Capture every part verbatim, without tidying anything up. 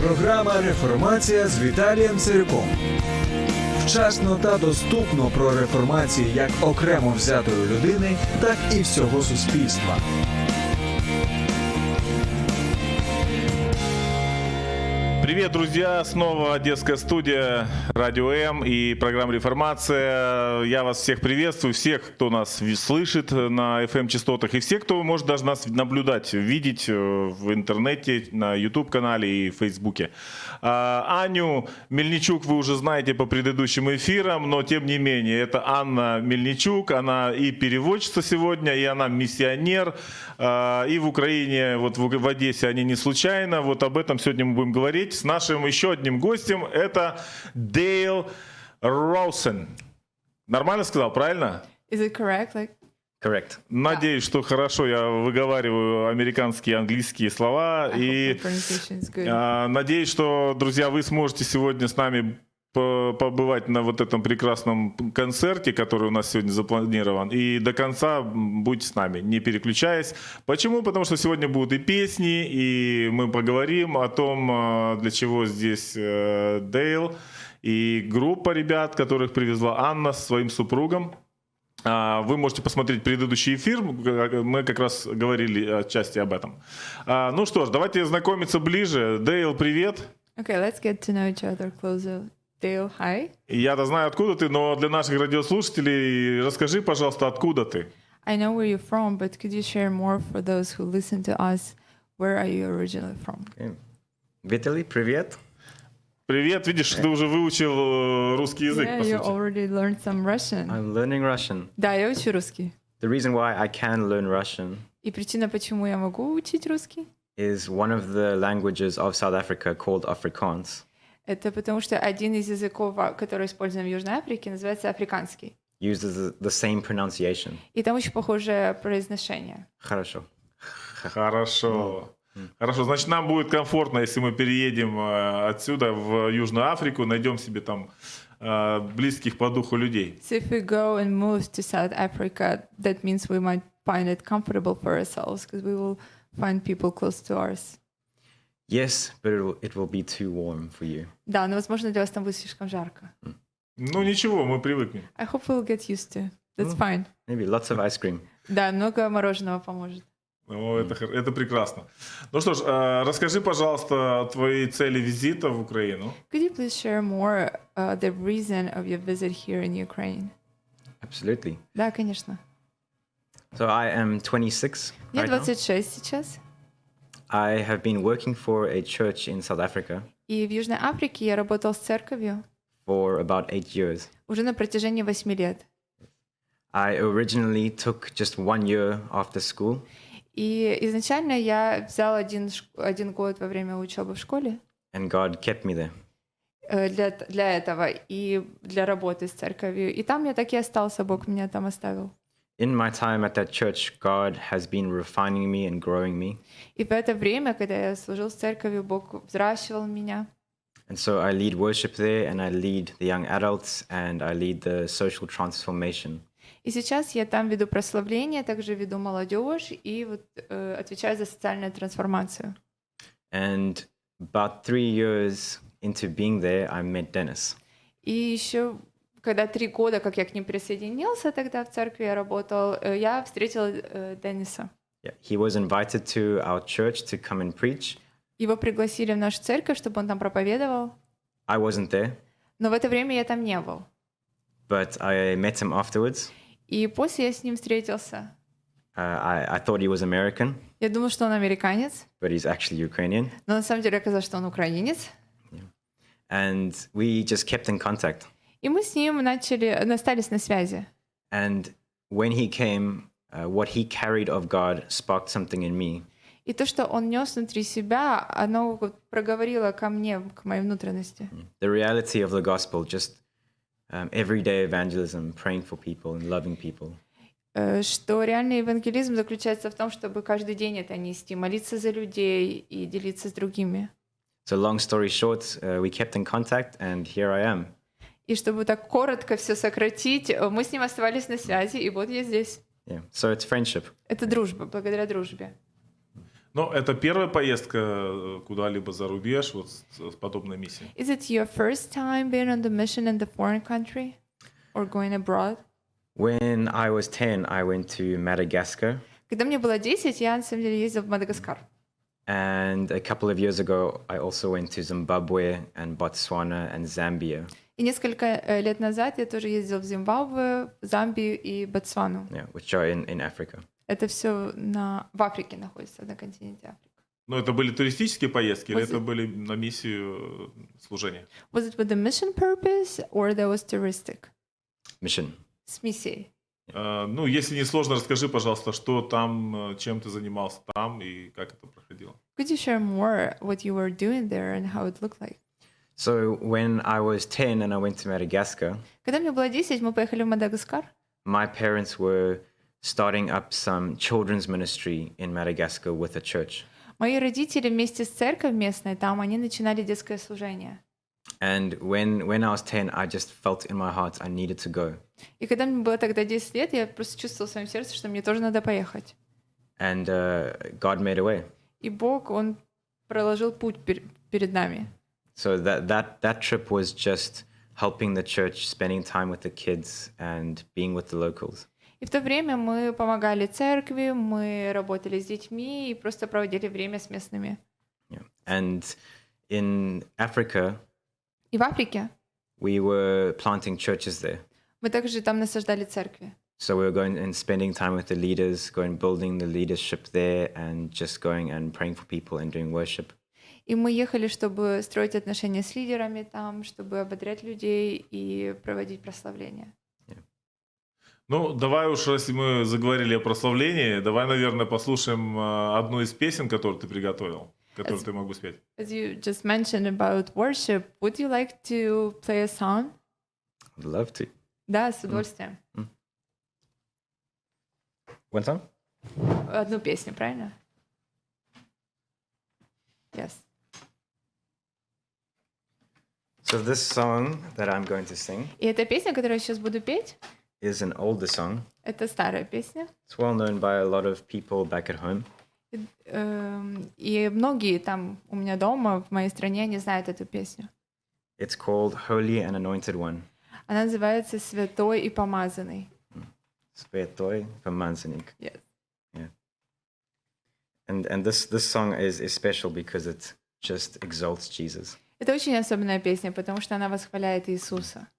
Програма «Реформація» з Віталієм Цирюком. Вчасно та доступно про реформацію як окремо взятої людини, так і всього суспільства. Привет, друзья! Снова Одесская студия Радио М и программа «Реформация». Я вас всех приветствую, всех, кто нас слышит на эф эм-частотах, и всех, кто может даже нас наблюдать, видеть в интернете, на YouTube-канале и в Фейсбуке. Аню Мельничук вы уже знаете по предыдущим эфирам, но тем не менее, это Анна Мельничук, она и переводчица сегодня, и она миссионер, и в Украине, вот в Одессе они не случайно, вот об этом сегодня мы будем говорить с нашим еще одним гостем, это Дейл Роусен. Нормально сказал, правильно? Is it correct? Like... Correct. Надеюсь, что хорошо я выговариваю американские, английские слова. И а, надеюсь, что, друзья, вы сможете сегодня с нами побывать на вот этом прекрасном концерте, который у нас сегодня запланирован. И до конца будьте с нами, не переключаясь. Почему? Потому что сегодня будут и песни, и мы поговорим о том, для чего здесь Дейл, и группа ребят, которых привезла Анна с своим супругом. Вы можете посмотреть предыдущий эфир, мы как раз говорили отчасти об этом. Ну что ж, давайте знакомиться ближе. Дейл, привет. Okay, let's get to know each other closer. Дейл, hi. Я-то знаю, откуда ты, но для наших радиослушателей расскажи, пожалуйста, откуда ты? I know where you're from, but could you share more for those who listen to us? Where are you originally from? Okay. Виталий, привет. Привет, видишь, ты уже выучил русский язык, yeah, по сути. You already learned some Russian. I'm learning Russian. Да, я учу русский. The reason why I can learn Russian И причина, почему я могу учить русский, is one of the languages of South Africa called Afrikaans. Это потому что один из языков, который используем в Южной Африке, называется африканский. Uses the same pronunciation. И там очень похожее произношение. Хорошо. Хорошо. Хорошо, значит, нам будет комфортно, если мы переедем отсюда в Южную Африку, найдем себе там близких по духу людей. So if we go and move to South Africa, that means we might find it comfortable for ourselves, because we will find people close to ours. Yes, but it will, it will be too warm for you. Да, но возможно для вас там будет слишком жарко. Ну ничего, мы привыкнем. I hope we'll get used to. That's mm. fine. Maybe lots of ice cream. Да, много мороженого поможет. О, это, это прекрасно. Ну что ж, расскажи, пожалуйста, о твоей цели визита в Украину. Could you please share more uh, the reason of your visit here in Ukraine? Absolutely. Да, конечно. So I am twenty-six. Мне right двадцать шесть сейчас. I have been working for a church in South Africa. И в Южной Африке я работал с церковью. For about eight years. Уже на протяжении восьми лет. I originally took just one year after school. И изначально я взял один, один год во время учебы в школе. And God kept me there. Для, для этого и для работы с церковью. И там я так и остался, Бог меня там оставил. In my time at that church, God has been refining me and growing me. И в это время, когда я служил с церковью, Бог взращивал меня. And so I lead worship there, and I lead the young adults, and I lead the social transformation. И сейчас я там веду прославление, также веду молодежь и вот, э, отвечаю за социальную трансформацию. And about three years into being there, I met Dennis. И еще, когда три года, как я к ним присоединился, тогда в церкви я работал, э, я встретил э, Денниса. Yeah, he was invited to our church to come and preach. Его пригласили в нашу церковь, чтобы он там проповедовал. I wasn't there. Но в это время я там не был. But I met him afterwards. И после я с ним встретился. Uh, I, I thought he was American. Я думал, что он американец. But he's actually Ukrainian. Но на самом деле оказалось, что он украинец. Yeah. And we just kept in contact. И мы с ним начали, остались на связи. And when he came, uh, what he carried of God sparked something in me. И то, что он нес внутри себя, оно проговорило ко мне, к моей внутренности. The reality of the gospel, just um, everyday evangelism, praying for people and loving people. Что реальный евангелизм заключается в том, чтобы каждый день это нести, молиться за людей и делиться с другими. So long story short, uh, we kept in contact, and here I am. И чтобы так коротко все сократить, мы с ним оставались на связи, и вот я здесь. Yeah. So it's friendship. Это дружба, благодаря дружбе. Но это первая поездка э, куда-либо за рубеж вот с, с подобной миссией? Is it your first time being on the mission in the foreign country or going abroad? When I was ten, I went to Madagascar, Когда мне было десять, я на самом деле ездил в Мадагаскар. and a couple of years ago, I also went to Zimbabwe and Botswana and Zambia, И несколько э, лет назад я тоже ездил в Зимбабве, в Замбию и Ботсвану. yeah, which are in, in Africa. Это все на... в Африке находится, на континенте Африка. Ну, это были туристические поездки или Was это it- были на миссию э, служения? Was it with the mission purpose or that was touristic? Mission. С миссией. Э, Ну, если не сложно, расскажи, пожалуйста, что там, э, чем ты занимался там и как это проходило. Could you share more what you were doing there and how it looked like? So when I was ten and I went to Madagascar, Когда мне было десять, мы поехали в Мадагаскар. my parents were starting up some children's ministry in Madagascar with a church. Мои родители вместе с церковью местной, там они начинали детское служение. And when, when I was ten, I just felt in my heart I needed to go. И когда мне было тогда десять лет, я просто чувствовала в своем сердце, что мне тоже надо поехать. And uh, God made a way. И Бог, Он проложил путь пер- перед нами. So that, that, that trip was just helping the church, spending time with the kids, and being with the locals. И в то время мы помогали церкви, мы работали с детьми и просто проводили время с местными. Yeah. And in Africa, И в Африке we were planting churches there. мы также там насаждали церкви. So we were going and spending time with the leaders, going building the leadership there, and just going and praying for people and doing worship. И мы ехали, чтобы строить отношения с лидерами там, чтобы ободрять людей и проводить прославление. Ну, давай уж, если мы заговорили о прославлении, давай, наверное, послушаем э, одну из песен, которую ты приготовил, которую As- ты мог бы спеть. As you just mentioned about worship, would you like to play a song? I'd love to. Да, с удовольствием. One song? Одну песню, правильно? Yes. So this song that I'm going to sing И эта песня, которую я сейчас буду петь, is an older song. это старая песня. It's well known by a lot of people back at home. И, эм, И многие там у меня дома, в моей стране, не знают эту песню. It's called Holy and Anointed One. Она называется «Святой и помазанный». Svetoy Pomazanic. Yes. And and this, this song is, is special because it just exalts Jesus. Это очень особенная песня, потому что она восхваляет Иисуса.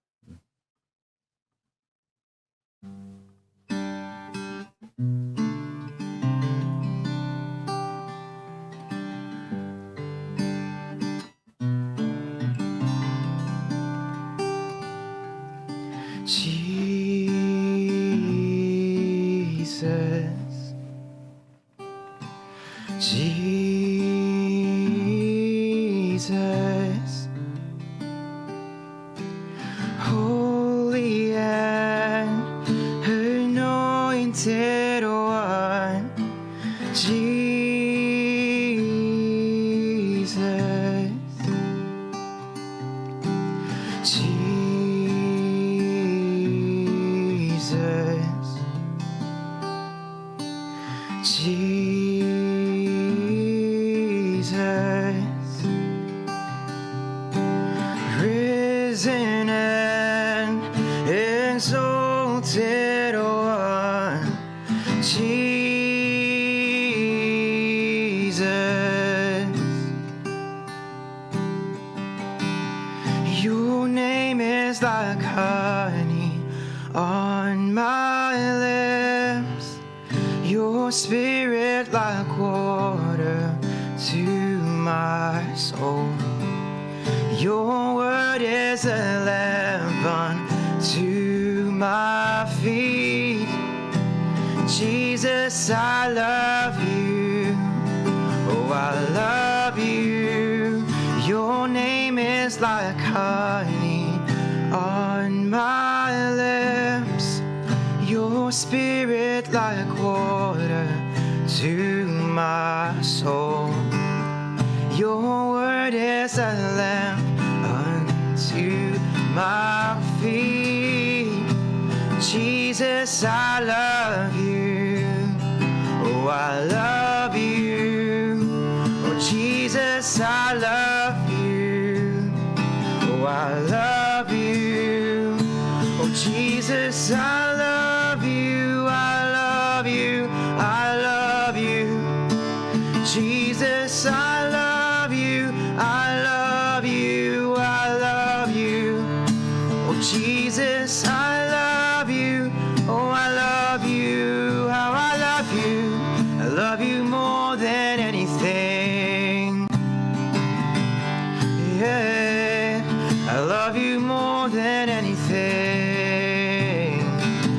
Jesus, Jesus, Holy and Anointed One, Jesus, Jesus. Jesus, risen and exalted One, Jesus, your name is like honey on my lips. Your spirit like water to my soul. Your word is a lamp unto my feet. Jesus, I love you. Oh, I love you. Your name is like honey on my lips. Your spirit like water to my soul. Your word is a lamp unto my feet. Jesus, I love you. Oh, I love you. you, how I love you. I love you more than anything. Yeah, I love you more than anything.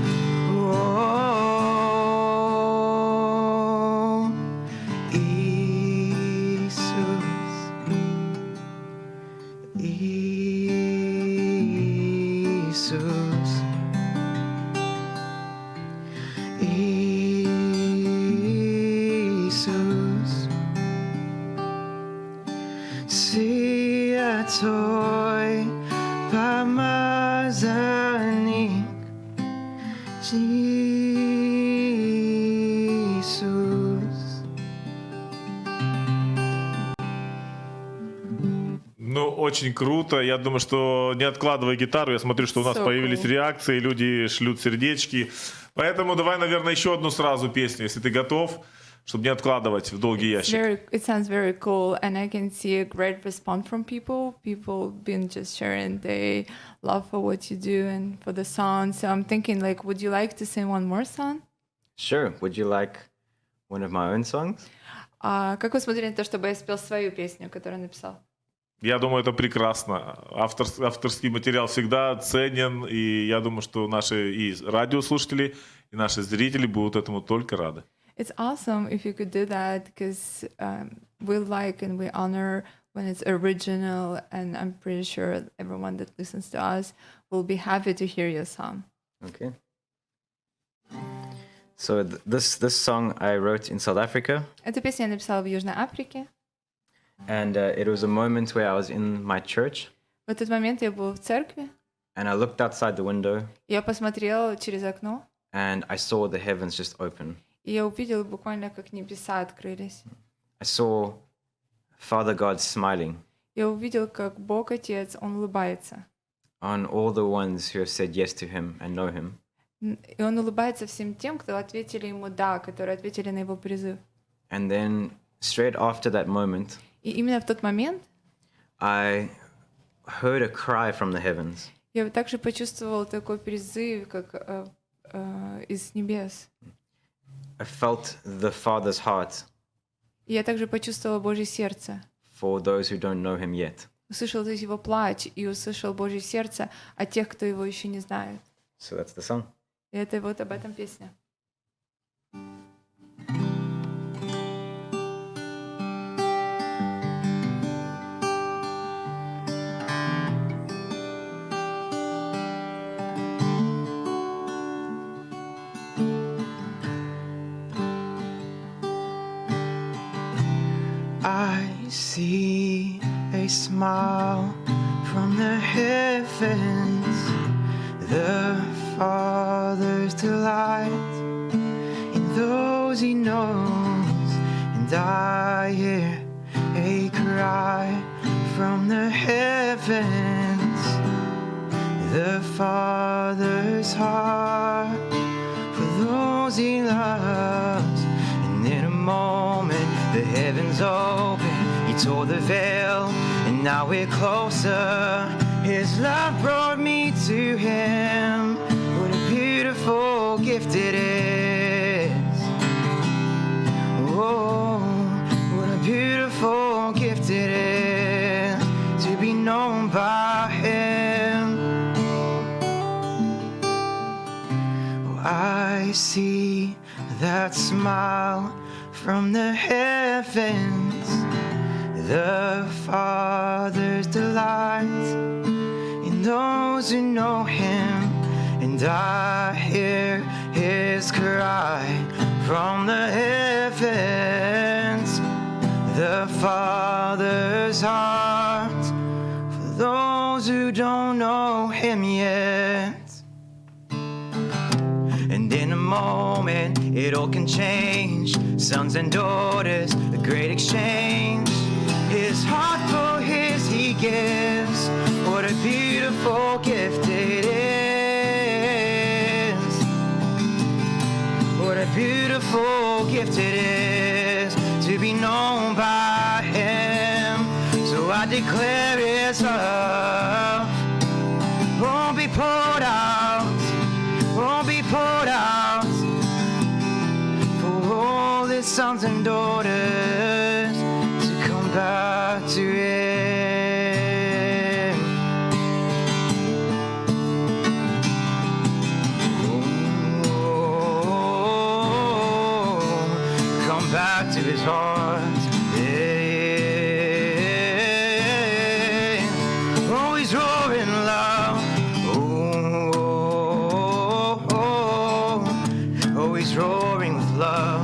Oh, Jesus, Jesus, Jesus. Святой помазанник, Иисус. Ну, очень круто. Я думаю, что не откладывай гитару. Я смотрю, что у нас So появились cool. реакции, люди шлют сердечки. Поэтому давай, наверное, еще одну сразу песню, если ты готов, чтобы не откладывать в долгий It's ящик. very, it sounds very cool, and I can see a great response from people. People been just sharing they love for what you do and for the song. So I'm thinking, like, would you like to sing one more song? Sure. Would you like one of my own songs? А как вы смотрели на то, чтобы я спел свою песню, которую написал? Я думаю, это прекрасно. Автор, авторский материал всегда ценен, и я думаю, что наши и радиослушатели, и наши зрители будут этому только рады. It's awesome if you could do that, because um, we like and we honor when it's original, and I'm pretty sure everyone that listens to us will be happy to hear your song. Okay. So th- this this song I wrote in South Africa, Эту песню я написала в Южной Африке. and uh, it was a moment where I was in my church, В этот момент я был в церкви, and I looked outside the window, я посмотрела через окно, and I saw the heavens just open. и я увидела буквально, как небеса открылись. I saw Father God smiling Я увидела, как Бог Отец, Он улыбается. on all the ones who have said yes to Him and know Him. Н- И Он улыбается всем тем, кто ответили Ему «да», которые ответили на Его призыв. And then straight after that moment, И именно в тот момент I heard a cry from the heavens. я также почувствовала такой призыв, как э, э, из небес. I felt the Father's heart И я также почувствовала Божье сердце. for those who don't know Him yet. Услышала здесь Его плач и услышал Божье сердце от тех, кто Его еще не знает. So that's the song. И это вот об этом песня. I see a smile from the heavens, the Father's delight in those He knows, and I hear a cry from the heavens, the Father's heart for those He loves, and in a moment the heavens open, He tore the veil, and now we're closer. His love brought me to Him. What a beautiful gift it is. Oh, what a beautiful gift it is to be known by Him. Oh, I see that smile from the heavens, the Father's delight in those who know Him, and I hear His cry from the heavens, the Father's heart for those who don't know Him yet. And in a moment, it all can change. Sons and daughters, a great exchange. His heart for His He gives. What a beautiful gift it is. What a beautiful gift it is to be known by Him. So I declare His love won't be poured out, won't be poured out sons and daughters to come back to Him. Oh, come back to His heart. Yeah. Oh, He's roaring loud. Oh, oh, oh, He's roaring with love.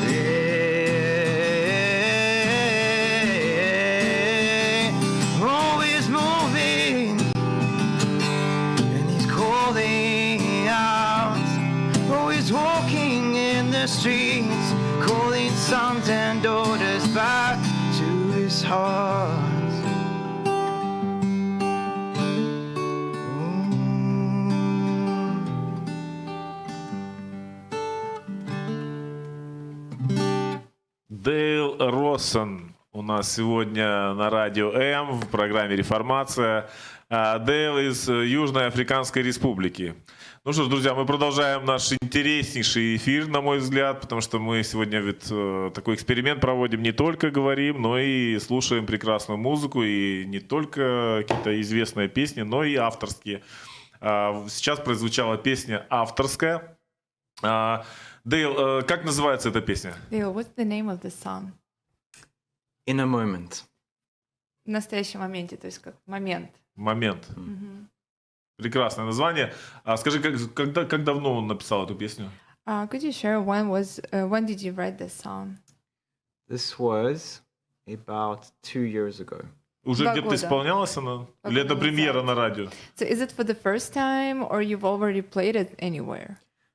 Yeah. Oh, He's moving and He's calling out. Oh, He's walking in the streets, calling sons and daughters back to His heart. Дейл Россон у нас сегодня на радио М в программе «Реформация». А, Дейл из Южной Африканской Республики. Ну что ж, друзья, мы продолжаем наш интереснейший эфир, на мой взгляд, потому что мы сегодня ведь э, такой эксперимент проводим, не только говорим, но и слушаем прекрасную музыку, и не только какие-то известные песни, но и авторские. А, сейчас прозвучала песня авторская. А, Дейл, э, как называется эта песня? Leo, what's the name of the song? In a moment. В настоящем моменте, то есть как момент. Момент. Мгм. Прекрасное название. А скажи, как, когда, как давно он написал эту песню? Uh, could you share when was uh, when did you write this song? This was about two years ago. Уже Два где-то года. исполнялась она? Два Или это года премьера назад. на радио? So is it for the first time or you've already played it anywhere?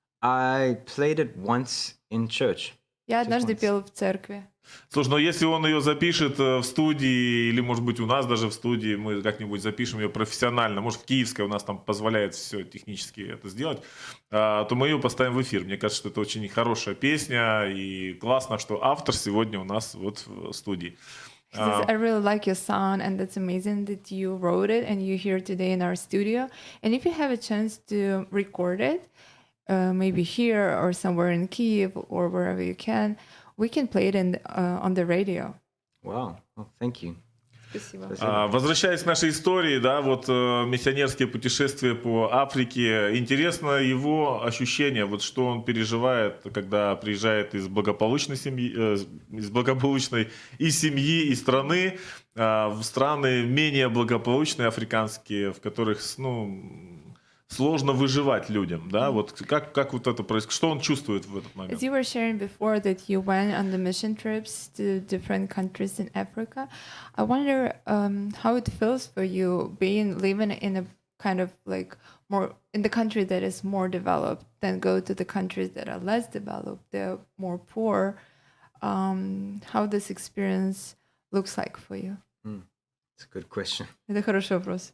I played it once in church. Я однажды once. пела в церкви. Слушай, но если он ее запишет э, в студии, или, может быть, у нас даже в студии, мы как-нибудь запишем ее профессионально, может, в Киевской у нас там позволяет все технически это сделать, а, то мы ее поставим в эфир. Мне кажется, что это очень хорошая песня, и классно, что автор сегодня у нас вот в студии. He says, I really like your song, and that's amazing that you wrote it and you're here today in our studio. And if you have a chance to record it, uh, maybe here or somewhere in Kiev or wherever you can, we can play it in, uh, on the radio. Wow. Well, thank you. Спасибо. А, Возвращаясь к нашей истории, да, вот э, миссионерские путешествия по Африке, интересно его ощущение, вот что он переживает, когда приезжает из благополучной семьи, э, из благополучной и семьи, и страны, э, в страны менее благополучные африканские, в которых, ну, сложно выживать людям, да, вот как, как вот это происходит, что он чувствует в этот момент? As you were sharing before that you went on the mission trips to different countries in Africa, I wonder um, how it feels for you being living in a kind of like more in the country that is more developed than go to the countries that are less developed, they're more poor. Um, how this experience looks like for you? It's a good question. Это хороший вопрос.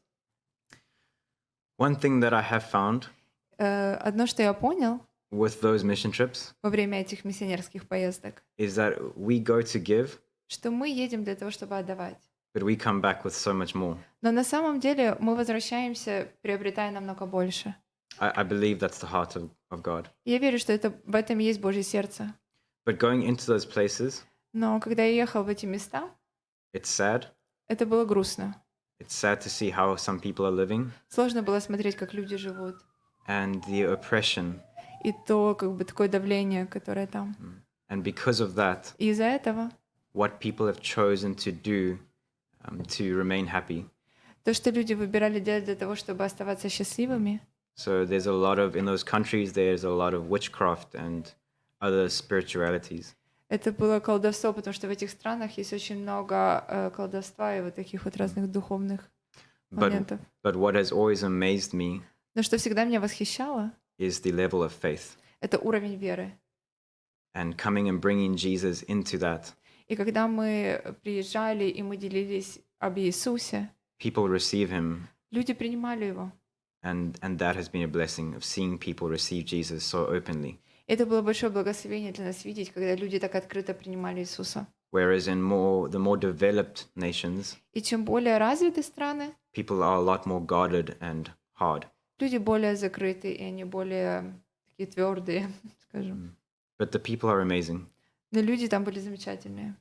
One thing that I have found Э, Одно, что я понял with those mission trips во время этих миссионерских поездок, is that we go to give, что мы едем для того, чтобы отдавать. but we come back with so much more. Но на самом деле мы возвращаемся, приобретая намного больше. I, I believe that's the heart of, of God. Я верю, что это, в этом есть Божье сердце. But going into those places, Но когда я ехал в эти места, it's sad. это было грустно. It's sad to see how some people are living Сложно было смотреть, как люди живут. and the oppression. И то, как бы, такое давление, которое там. And because of that, И из-за этого what people have chosen to do um, to remain happy. то, что люди выбирали делать для того, чтобы оставаться счастливыми, So there's a lot of, in those countries, there's a lot of witchcraft and other spiritualities. это было колдовство, потому что в этих странах есть очень много э, колдовства и вот таких вот разных духовных But, моментов. but what has always amazed me Но что всегда меня восхищало, is the level of faith это уровень веры. and coming and bringing Jesus into that. И когда мы приезжали и мы делились об Иисусе, People receive him, люди принимали его. and, and that has been a blessing of seeing people receive Jesus so openly. Это было большое благословение для нас видеть, когда люди так открыто принимали Иисуса. Whereas in more the more developed nations, И чем более развиты страны, people are a lot more guarded and hard. люди более закрыты, и они более такие твердые, скажем. But the people are amazing. Но люди там были замечательные.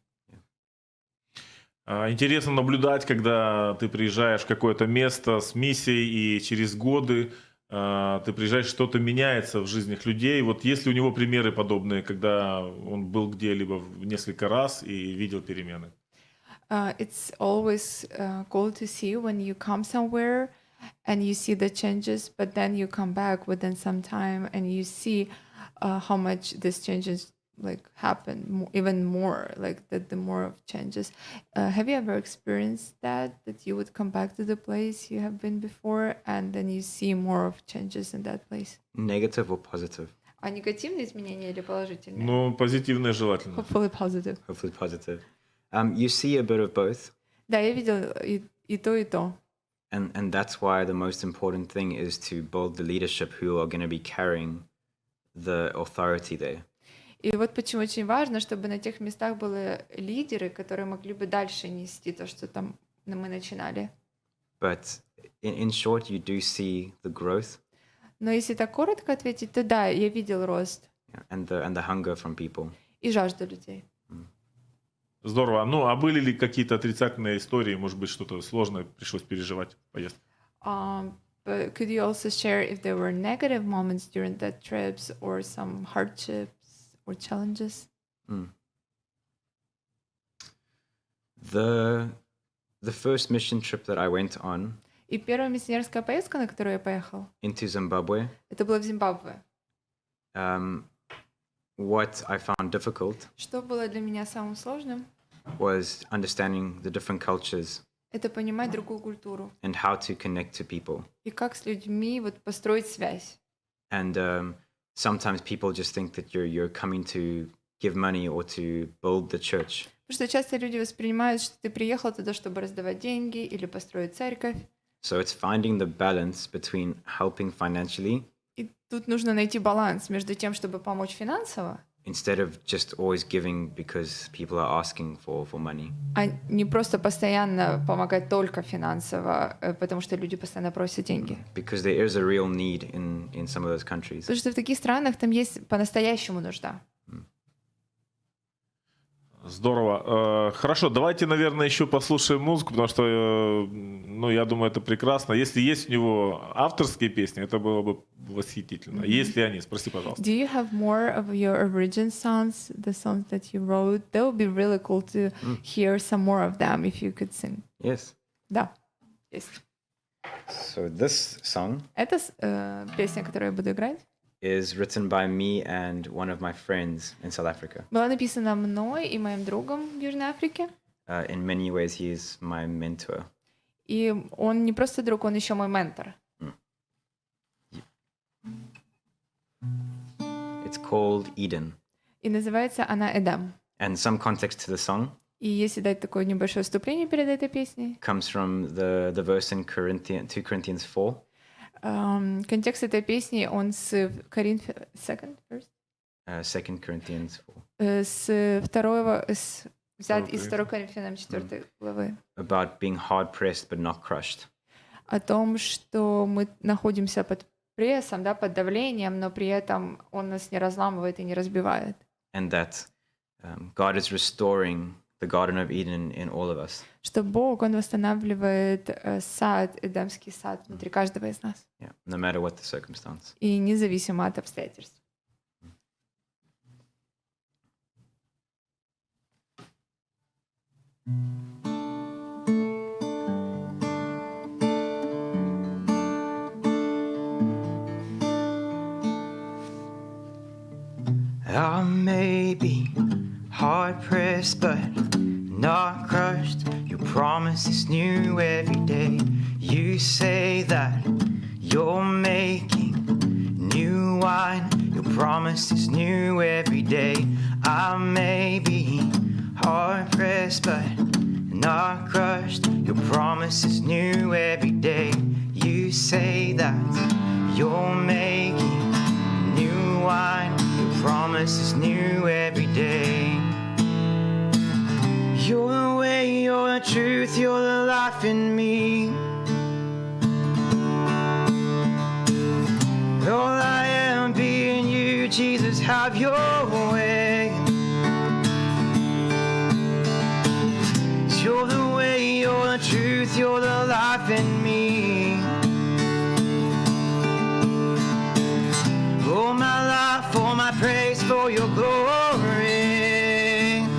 А, Интересно наблюдать, когда ты приезжаешь в какое-то место с миссией, и через годы а, ты приезжаешь, что-то меняется в жизнях людей. Вот есть ли у него примеры подобные, когда он был где-либо в несколько раз и видел перемены? Uh, it's always uh, cool to see when you come somewhere and you see the changes, but then you come back within some time and you see uh, how much these changes like happen mo- even more, like the, the more of changes. Uh, have you ever experienced that, that you would come back to the place you have been before and then you see more of changes in that place? Negative or positive? А негативные изменения или положительные? Ну, позитивное желательно. Hopefully positive. Hopefully positive. Um, you see a bit of both. Да, я видел и, и то, и то. And, and that's why the most important thing is to build the leadership who are going to be carrying the authority there. И вот почему очень важно, чтобы на тех местах были лидеры, которые могли бы дальше нести то, что там мы начинали. But in, in short, you do see the growth Но если так коротко ответить, то да, я видел рост yeah, and the and the hunger from people. и жажду людей. Здорово. Ну, а были ли какие-то отрицательные истории, может быть, что-то сложное пришлось переживать в поездке? Um, but could you also share if there were negative moments during that trips or some hardships or challenges? Mm. The the first mission trip that I went on И первая миссионерская поездка, на которую я поехал, into Zimbabwe, это было в Зимбабве. um, what I found difficult Что было для меня самым сложным? was understanding the different cultures Это понимать другую культуру and how to connect to people. и как с людьми вот построить связь. And um, sometimes people just think that you're you're coming to give money or to build the church. Потому что часто люди воспринимают, что ты приехал туда, чтобы раздавать деньги или построить церковь. So it's finding the balance between helping financially И тут нужно найти баланс между тем, чтобы помочь финансово, instead of just always giving because people are asking for, for money. а не просто постоянно помогать только финансово, э, потому что люди постоянно просят деньги. Because there is a real need in, in some of those countries. Потому что в таких странах там есть по-настоящему нужда. Здорово. Э, Хорошо, давайте, наверное, еще послушаем музыку, потому что, э, ну, я думаю, это прекрасно. Если есть у него авторские песни, это было бы восхитительно. Есть ли они? Спроси, пожалуйста. Do you have more of your original songs, the songs that you wrote? That would be really cool to hear some more of them if you could sing. Yes. Да, есть. So this song Это э, песня, которую я буду играть, is written by me and one of my friends in South Africa. была написана мной и моим другом в Южной Африке. Uh, in many ways, he is my mentor. И он не просто друг, он еще мой ментор. It's called Eden. И называется она «Эдем». And some context to the song И если дать такое небольшое вступление перед этой песней, comes from the, the verse in Corinthians, two Corinthians four. эм, контекст этой песни, он с Коринф... Second verse? Uh, Second Corinthians four, Э, с второго, с- взят Второго из второй Коринфянам четвёртой главы. about being hard pressed but not crushed. О том, что мы находимся под прессом, да, под давлением, но при этом он нас не разламывает и не разбивает. And that um, God is restoring the Garden of Eden in all of us. Что Бог, Он восстанавливает э, сад, Эдемский сад внутри каждого из нас. Yeah, no matter what the circumstance. И независимо от обстоятельств. I may be hard pressed but not crushed. Your promise is new every day. You say that you're making new wine. Your promise is new every day. I may be hard pressed but not crushed. Your promise is new every day. You say that you're making new wine. Your promise is new every day. You're the way, you're the truth, you're the life in me. All I am being you, Jesus, have your way. You're the way, you're the truth, you're the life in me. All my life, all my praise for your glory.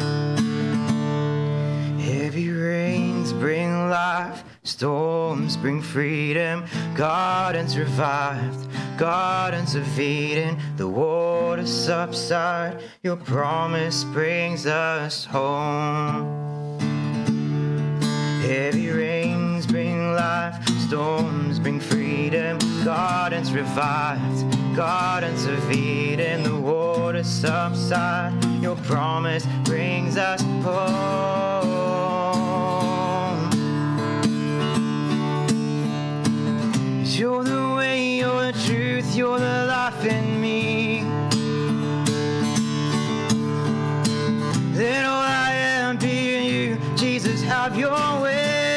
Heavy rains bring life, storms bring freedom. Gardens revived, gardens of Eden. The waters subside, your promise brings us home. Heavy rains bring life, storms bring freedom. Gardens revived, gardens of Eden. The waters subside, your promise brings us home. You're the way, you're the truth, you're the life in me. Let all I am be in you, Jesus, have your way.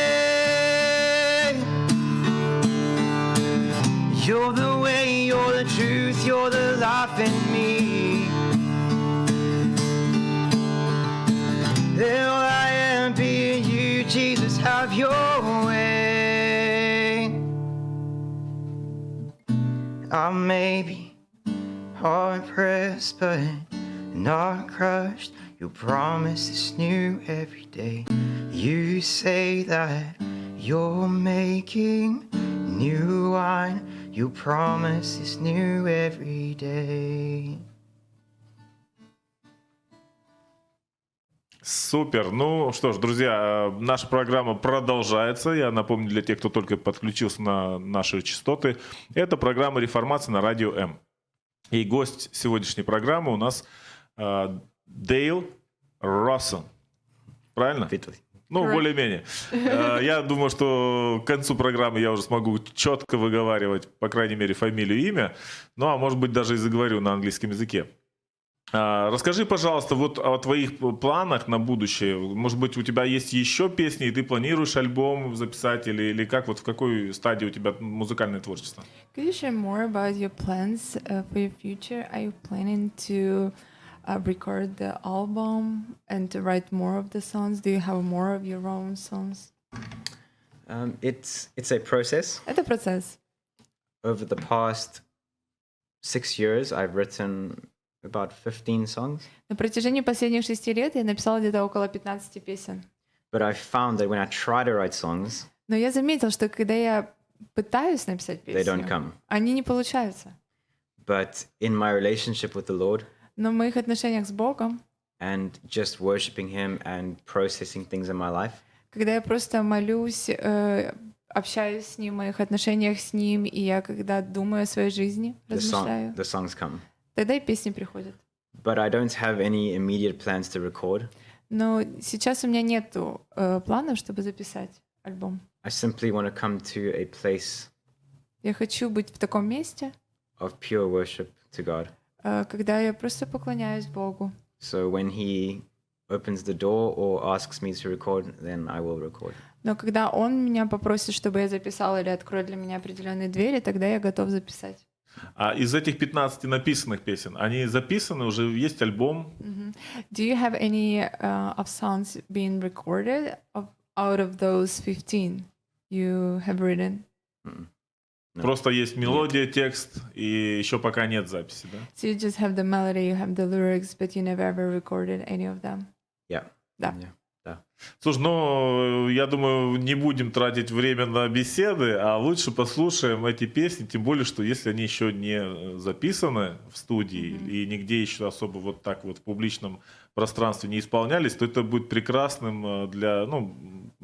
You're the way, you're the truth, you're the life in me. Let all I am be in you, Jesus, have your way. I may be hard pressed, but not crushed. Your promise is new every day. You say that you're making new wine. Your promise is new every day. Супер. Ну что ж, друзья, наша программа продолжается. Я напомню для тех, кто только подключился на наши частоты. Это программа «Реформация» на Радио М. И гость сегодняшней программы у нас э, Дейл Россон. Правильно? Ну, Correct. более-менее. Э, Я думаю, что к концу программы я уже смогу четко выговаривать, по крайней мере, фамилию и имя. Ну, а может быть, даже и заговорю на английском языке. А, Расскажи, пожалуйста, вот о твоих планах на будущее. Может быть, у тебя есть еще песни, и ты планируешь альбом записать, или, или как, вот в какой стадии у тебя музыкальное творчество? Could you share more about your plans uh, for your future? Are you planning to uh, record the album and to write more of the songs? Do you have more of your own songs? Um, it's it's a process. Это процесс. Over the past six years, I've written about fifteen songs. На протяжении последних шести лет я написала где-то около пятнадцати песен. But I found that when I try to write songs, Но я заметила, что когда я пытаюсь написать they don't песню, come. они не получаются. But in my relationship with the Lord Но в моих отношениях с Богом, and just worshiping Him and processing things in my life, когда я просто молюсь, э, общаюсь с Ним, в моих отношениях с Ним, и я когда думаю о своей жизни, the, song, размышляю, the songs come. тогда и песни приходят. But I don't have any immediate plans to record. Но сейчас у меня нету э, планов, чтобы записать альбом. I simply want to come to a place Я хочу быть в таком месте, of pure worship to God. э, когда я просто поклоняюсь Богу. So when He opens the door or asks me to record, then I will record. Но когда Он меня попросит, чтобы я записала или откроет для меня определенные двери, тогда я готов записать. А из этих пятнадцати написанных песен, они записаны, уже есть альбом? Do you have any uh, of songs being recorded of, out of those fifteen you have written? No. Просто есть мелодия, текст, и еще пока нет записи, да? So you just have the melody, you have the lyrics, but you never ever recorded any of them? Yeah. Да. Yeah. Слушай, ну, я думаю, не будем тратить время на беседы, а лучше послушаем эти песни, тем более, что если они еще не записаны в студии mm-hmm. и нигде еще особо вот так вот в публичном пространстве не исполнялись, то это будет прекрасным для, ну,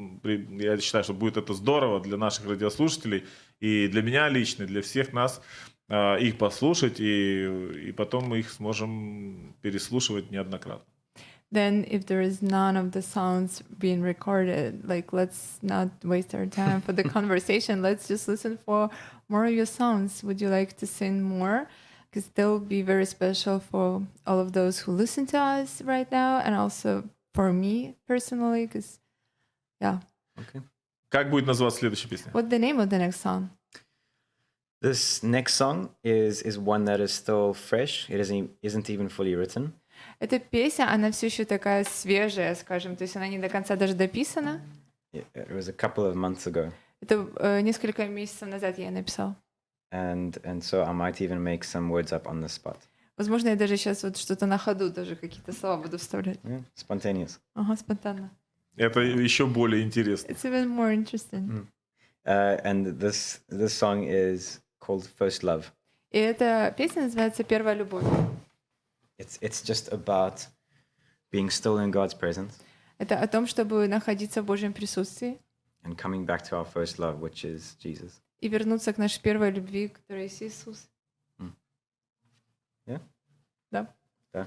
я считаю, что будет это здорово для наших радиослушателей и для меня лично, для всех нас их послушать, и, и потом мы их сможем переслушивать неоднократно. Then if there is none of the sounds being recorded, like let's not waste our time for the conversation. Let's just listen for more of your songs. Would you like to sing more? Because they'll be very special for all of those who listen to us right now, and also for me personally, because, yeah. Okay. Как будет называться следующая песня? What's the name of the next song? This next song is is one that is still fresh. It isn't isn't even fully written. Эта песня, она все еще такая свежая, скажем, то есть она не до конца даже дописана. It, it was a couple of months ago, Это э, несколько месяцев назад я ее написал. and and so I might even make some words up on the spot. Возможно, я даже сейчас вот что-то на ходу, даже какие-то слова буду вставлять. Yeah, spontaneous. Ага, спонтанно. Это еще более интересно. It's even more interesting. Uh, and this this song is called First Love. И эта песня называется «Первая любовь». It's it's just about being still in God's presence Это о том, чтобы находиться в Божьем присутствии and coming back to our first love, which is Jesus. и вернуться к нашей первой любви, которая есть Иисус. Yeah? Да. Yeah.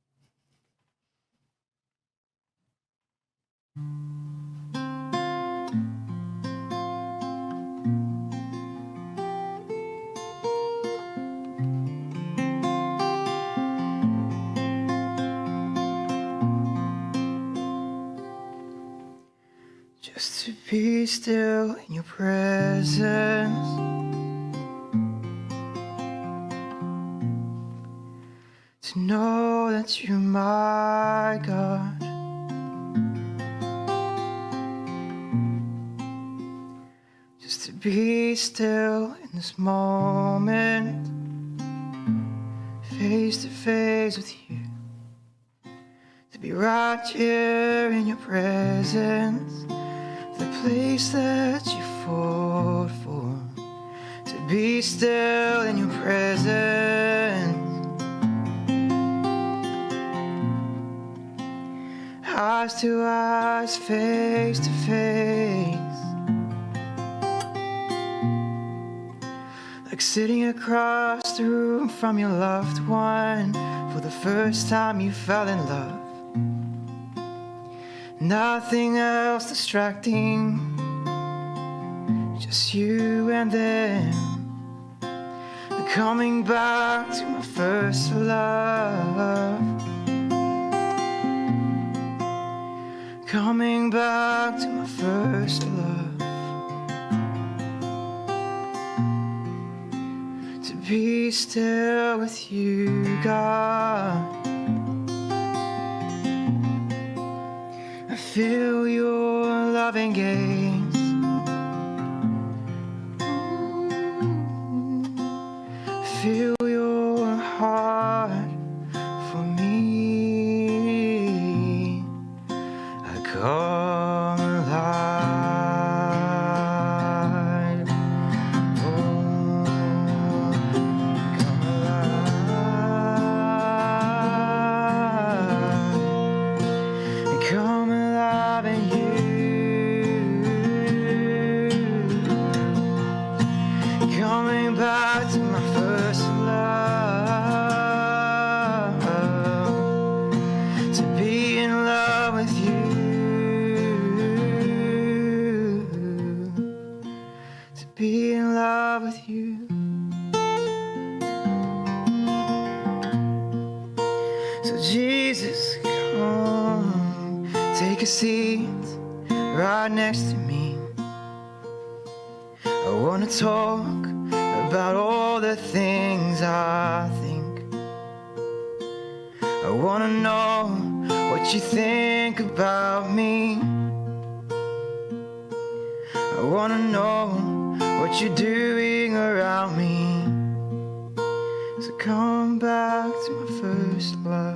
Just to be still in your presence, to know that you're my God, just to be still in this moment, face to face with you, to be right here in your presence, the place that you fought for, to be still in your presence, eyes to eyes, face to face, like sitting across the room from your loved one for the first time you fell in love. Nothing else distracting, just you and them. Coming back to my first love, coming back to my first love, to be still with you, God. I feel your loving gaze, I feel your heart for me. I come alive, oh, come alive, come alive in you, coming back to my first love, to be in love with you, to be in love with you. So Jesus, come, take a seat right next to me. I wanna talk about all the things I think. I wanna know what you think about me. I wanna know what you're doing around me. So come back to my first love.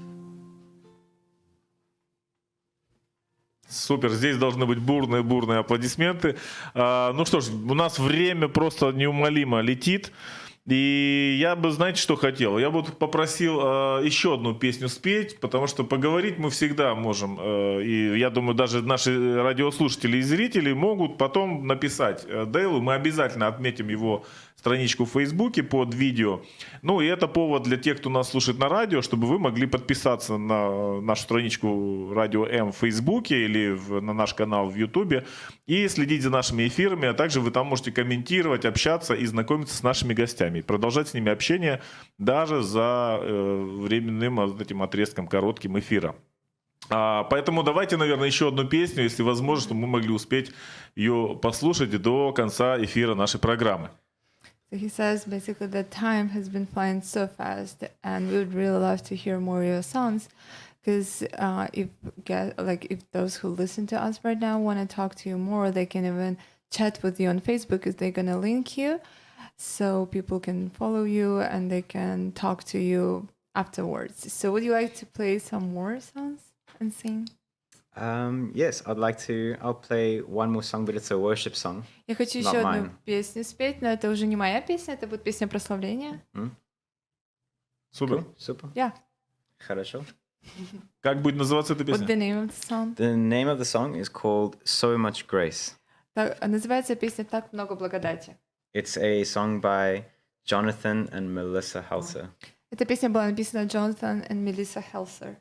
Супер, здесь должны быть бурные-бурные аплодисменты. А, ну что ж, у нас время просто неумолимо летит. И я бы, знаете, что хотел? Я бы попросил э, еще одну песню спеть, потому что поговорить мы всегда можем. Э, и я думаю, даже наши радиослушатели и зрители могут потом написать э, Дейлу. Мы обязательно отметим его страничку в Фейсбуке под видео. Ну и это повод для тех, кто нас слушает на радио, чтобы вы могли подписаться на нашу страничку Радио М в Фейсбуке или в, на наш канал в Ютубе и следить за нашими эфирами, а также вы там можете комментировать, общаться и знакомиться с нашими гостями. И продолжать с ними общение даже за э, временным вот этим отрезком коротким эфира. А, поэтому давайте, наверное, еще одну песню, если возможно, чтобы мы могли успеть ее послушать до конца эфира нашей программы. So he says basically that time has been flying so fast, and we would really love to hear more of your songs. Because uh, if get like if those who listen to us right now want to talk to you more, they can even chat with you on Facebook, because they're gonna link you, so people can follow you and they can talk to you afterwards. So would you like to play some more songs and sing? Um, yes, I'd like to. I'll play one more song, but it's a worship song. Я хочу Not еще одну mine. песню спеть, но это уже не моя песня, это будет песня прославления. Супер. Cool, super. Yeah. Хорошо. Как будет называться эта What's песня? the name of the song? The name of the song is called So Much Grace. Так, называется песня «Так много благодати». It's a song by Jonathan and Melissa Helser. Эта песня была написана Джонатан и Мелисса Хелсер.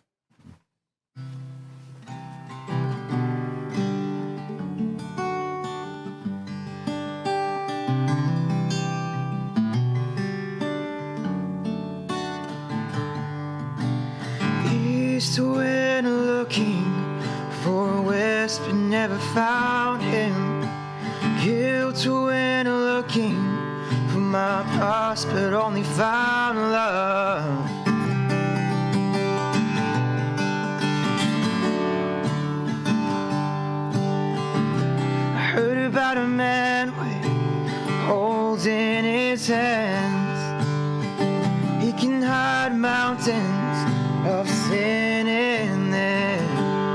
East wind looking for a west but never found him. Guilt wind looking for my past but only found love. I heard about a man with holes in his hands. He can hide mountains of sin in there.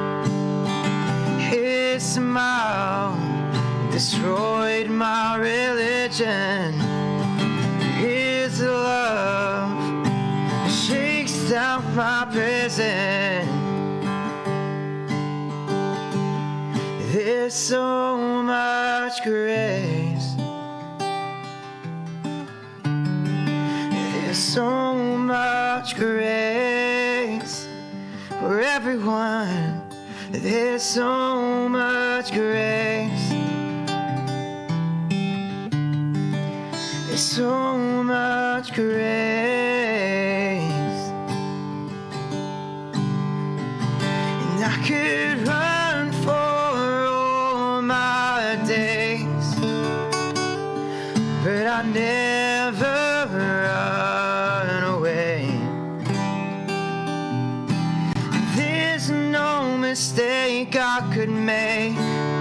His smile destroyed my religion. His love shakes down my prison. There's so much grace. There's so much grace for everyone. There's so much grace. There's so much grace. And I could run for all my days, but I never run away. There's no mistake I could make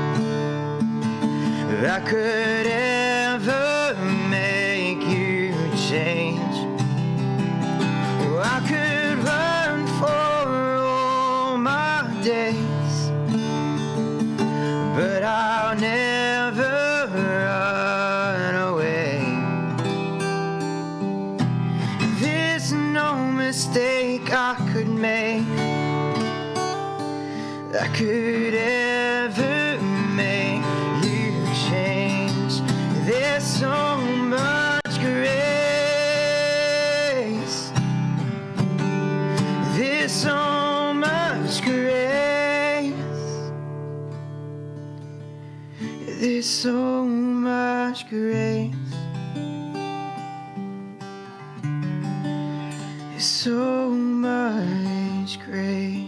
that could ever make you change. Oh, I could run for all my days, but I'll never run away. There's no mistake I could make that could ever make you change. There's so much grace. There's so much grace. There's so much grace. There's so much grace.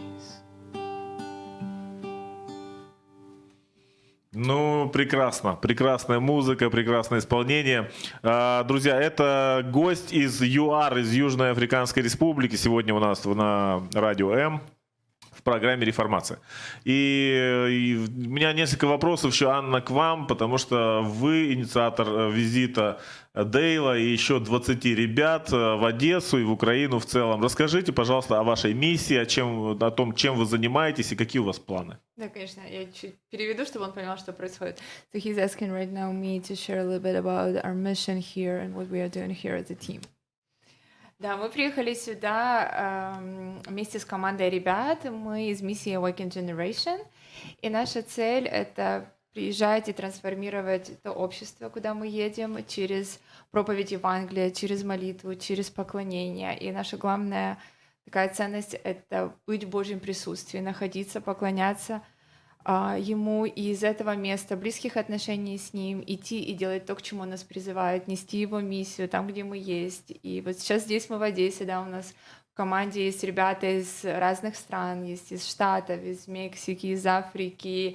Ну, прекрасно. Прекрасная музыка, прекрасное исполнение. А, Друзья, это гость из ЮАР, из Южной Африканской Республики. Сегодня у нас на радио М в программе «Реформация». И, и у меня несколько вопросов еще, Анна, к вам, потому что вы инициатор визита Дейла и еще двадцати ребят в Одессу и в Украину в целом. Расскажите, пожалуйста, о вашей миссии, о, чем, о том, чем вы занимаетесь и какие у вас планы. Да, конечно, я чуть переведу, чтобы он понял, что происходит. So he's asking right now me to share a little bit about our mission here and what we are doing here as a team. Да, мы приехали сюда эм, вместе с командой ребят. Мы из миссии Awaken Generation. И наша цель — это приезжать и трансформировать это общество, куда мы едем, через проповедь Евангелия, через молитву, через поклонение. И наша главная такая ценность — это быть в Божьем присутствии, находиться, поклоняться а, Ему, и из этого места близких отношений с Ним идти и делать то, к чему Он нас призывает, нести Его миссию там, где мы есть. И вот сейчас здесь мы в Одессе, да, у нас в команде есть ребята из разных стран, есть из Штатов, из Мексики, из Африки,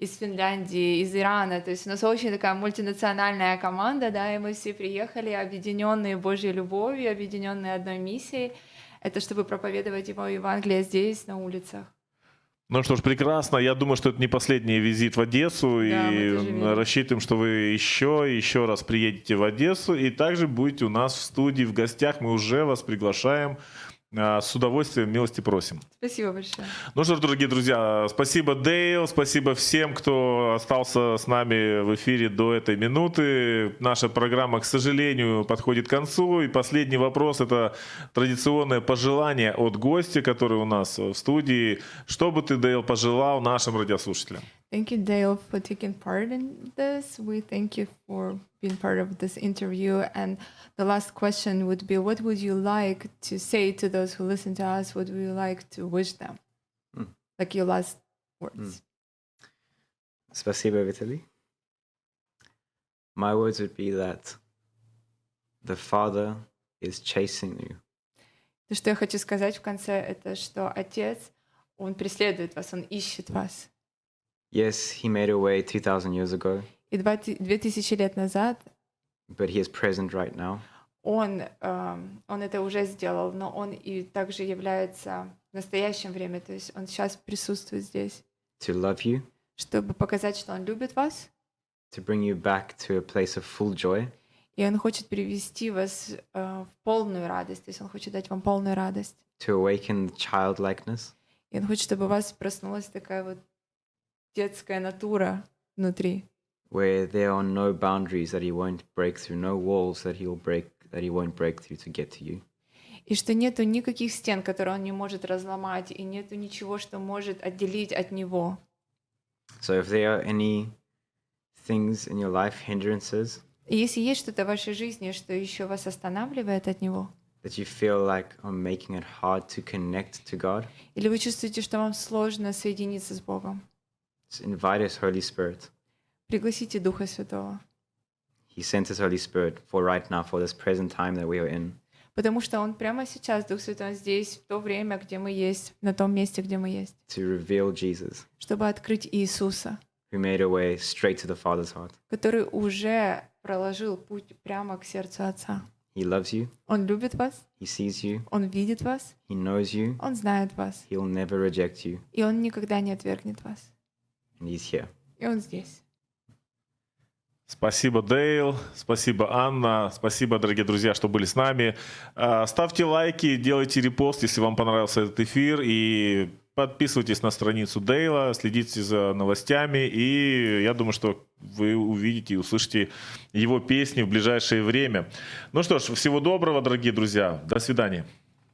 из Финляндии, из Ирана. То есть у нас очень такая мультинациональная команда, да, и мы все приехали, объединенные Божьей любовью, объединенные одной миссией. Это чтобы проповедовать его Евангелие здесь, на улицах. Ну что ж, прекрасно. Я думаю, что это не последний визит в Одессу. Да, и мы тоже верим. рассчитываем, что вы еще и еще раз приедете в Одессу. И также будете у нас в студии, в гостях. Мы уже вас приглашаем. С удовольствием, милости просим. Спасибо большое. Ну что ж, дорогие друзья, спасибо, Дейл, спасибо всем, кто остался с нами в эфире до этой минуты. Наша программа, к сожалению, подходит к концу. И последний вопрос – это традиционное пожелание от гостя, который у нас в студии. Что бы ты, Дейл, пожелал нашим радиослушателям? Thank you, Dale, for taking part in this. We thank you for being part of this interview. And the last question would be, what would you like to say to those who listen to us? What would you like to wish them? Mm. Like your last words. Mm. Спасибо, Vitaly. My words would be that the Father is chasing you. То, что я хочу сказать в конце, это что Отец, Он преследует вас, Он ищет вас. Yes, he made a way two thousand years ago, И два ти- две тысячи лет назад but he is present right now. Он, эм, он это уже сделал, но Он и также является в настоящем время, то есть Он сейчас присутствует здесь, To love you, чтобы показать, что Он любит вас, to bring you back to a place of full joy, и Он хочет привести вас э, в полную радость, то есть Он хочет дать вам полную радость. to awaken the childlikeness, И Он хочет, чтобы у вас проснулась такая вот детская натура внутри, where there are no boundaries that he won't break through, no walls that he'll break that he won't break through to get to you. и что нету никаких стен, которые Он не может разломать, и нету ничего, что может отделить от Него. So if there are any things in your life, hindrances, И если есть что-то в вашей жизни, что еще вас останавливает от Него, that you feel like are making it hard to connect to God, или вы чувствуете, что вам сложно соединиться с Богом, just invite his Holy Spirit. пригласите Духа Святого, He sent his Holy Spirit for right now, for this present time that we are in, потому что Он прямо сейчас, Дух Святой, Он здесь, в то время, где мы есть, на том месте, где мы есть, to reveal Jesus, чтобы открыть Иисуса, who made a way straight to the Father's heart. который уже проложил путь прямо к сердцу Отца. He loves you, Он любит вас, he sees you, Он видит вас, he knows you, Он знает вас, he'll never reject you, и Он никогда не отвергнет вас. and he's here. И Он здесь. Спасибо, Дейл, спасибо, Анна, спасибо, дорогие друзья, что были с нами. А, Ставьте лайки, делайте репост, если вам понравился этот эфир, и подписывайтесь на страницу Дейла, следите за новостями, и я думаю, что вы увидите и услышите его песни в ближайшее время. Ну что ж, всего доброго, дорогие друзья, до свидания.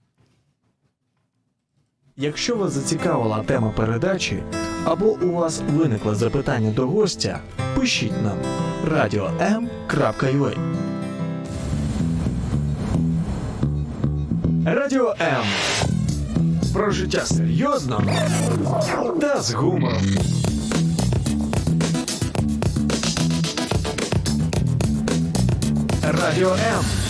Якщо вас зацікавила тема передачі або у вас виникло запитання до гостя, пишіть нам радіо ем крапка ю а. Радіо М. Про життя серйозно та з гумором. Радіо М.